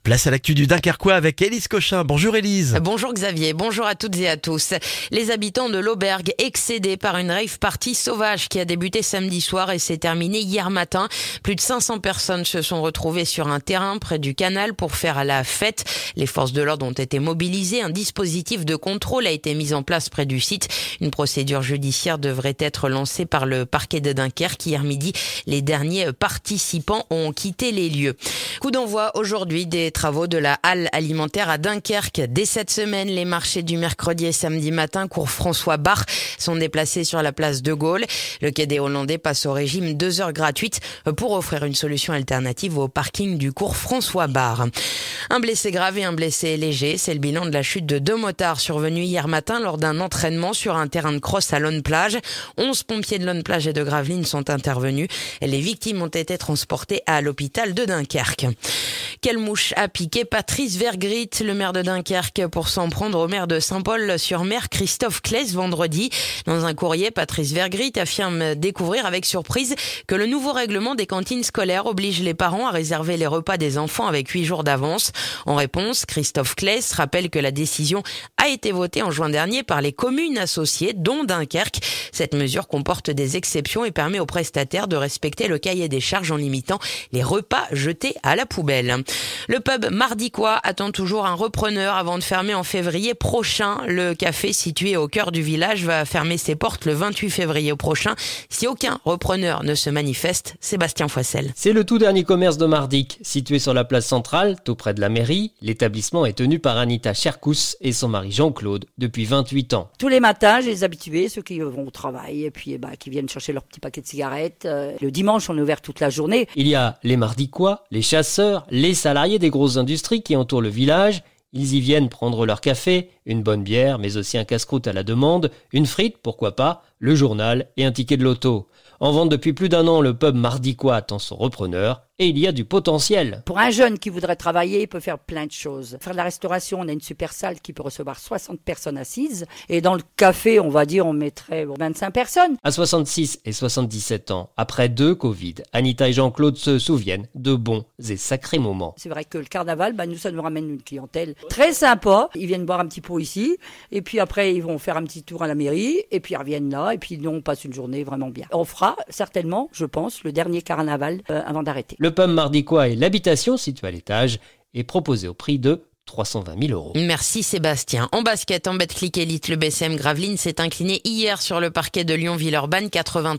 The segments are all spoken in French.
Place à l'actu du Dunkerquois avec Élise Cochin. Bonjour Élise. Bonjour Xavier, bonjour à toutes et à tous. Les habitants de l'Aubergue excédés par une rave party sauvage qui a débuté samedi soir et s'est terminée hier matin. Plus de 500 personnes se sont retrouvées sur un terrain près du canal pour faire la fête. Les forces de l'ordre ont été mobilisées. Un dispositif de contrôle a été mis en place près du site. Une procédure judiciaire devrait être lancée par le parquet de Dunkerque. Hier midi, les derniers participants ont quitté les lieux. Coup d'envoi aujourd'hui des travaux de la halle alimentaire à Dunkerque. Dès cette semaine, les marchés du mercredi et samedi matin, cours François Barre, sont déplacés sur la place de Gaulle. Le quai des Hollandais passe au régime 2 heures gratuites pour offrir une solution alternative au parking du cours François Barre. Un blessé grave et un blessé léger, c'est le bilan de la chute de 2 motards survenus hier matin lors d'un entraînement sur un terrain de cross à Lonne-Plage. 11 pompiers de Lonne-Plage et de Gravelines sont intervenus. Les victimes ont été transportées à l'hôpital de Dunkerque. Quelle mouche a piqué Patrice Vergrit, le maire de Dunkerque, pour s'en prendre au maire de Saint-Paul-sur-Mer, Christophe Claes, vendredi. Dans un courrier, Patrice Vergrit affirme découvrir avec surprise que le nouveau règlement des cantines scolaires oblige les parents à réserver les repas des enfants avec 8 jours d'avance. En réponse, Christophe Claes rappelle que la décision a été votée en juin dernier par les communes associées, dont Dunkerque. Cette mesure comporte des exceptions et permet aux prestataires de respecter le cahier des charges en limitant les repas jetés à la poubelle. Le pub Mardiquois attend toujours un repreneur avant de fermer en février prochain. Le café situé au cœur du village va fermer ses portes le 28 février prochain si aucun repreneur ne se manifeste. Sébastien Foissel. C'est le tout dernier commerce de Mardic, situé sur la place centrale, tout près de la mairie. L'établissement est tenu par Anita Cherkous et son mari Jean-Claude depuis 28 ans. Tous les matins, j'ai les habitués, ceux qui vont au travail et puis qui viennent chercher leur petit paquet de cigarettes. Le dimanche, on est ouvert toute la journée. Il y a les Mardiquois, les chasseurs, les salariés des grosses industries qui entourent le village. Ils y viennent prendre leur café, une bonne bière, mais aussi un casse-croûte à la demande, une frite, pourquoi pas, le journal et un ticket de loto. En vente depuis plus d'1 an, le pub Mardiquois attend son repreneur et il y a du potentiel. Pour un jeune qui voudrait travailler, il peut faire plein de choses. Faire de la restauration, on a une super salle qui peut recevoir 60 personnes assises. Et dans le café, on va dire, on mettrait 25 personnes. À 66 et 77 ans, après 2 Covid, Anita et Jean-Claude se souviennent de bons et sacrés moments. C'est vrai que le carnaval, nous, ça nous ramène une clientèle très sympa. Ils viennent boire un petit pot ici. Et puis après, ils vont faire un petit tour à la mairie. Et puis ils reviennent là. Et puis nous, on passe une journée vraiment bien. On fera certainement, je pense, le dernier carnaval avant d'arrêter. Le pub Mardiquois et l'habitation située à l'étage est proposé au prix de 320 000 €. Merci Sébastien. En basket, en Betclic Elite, le BCM Gravelines s'est incliné hier sur le parquet de Lyon-Villeurbanne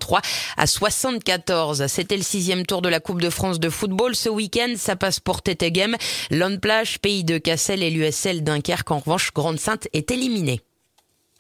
83-74. C'était le 6e tour de la Coupe de France de football. Ce week-end, ça passe pour Tétéghem, Lonne-Plage, Pays de Cassel et l'USL Dunkerque. En revanche, Grande-Sainte est éliminée.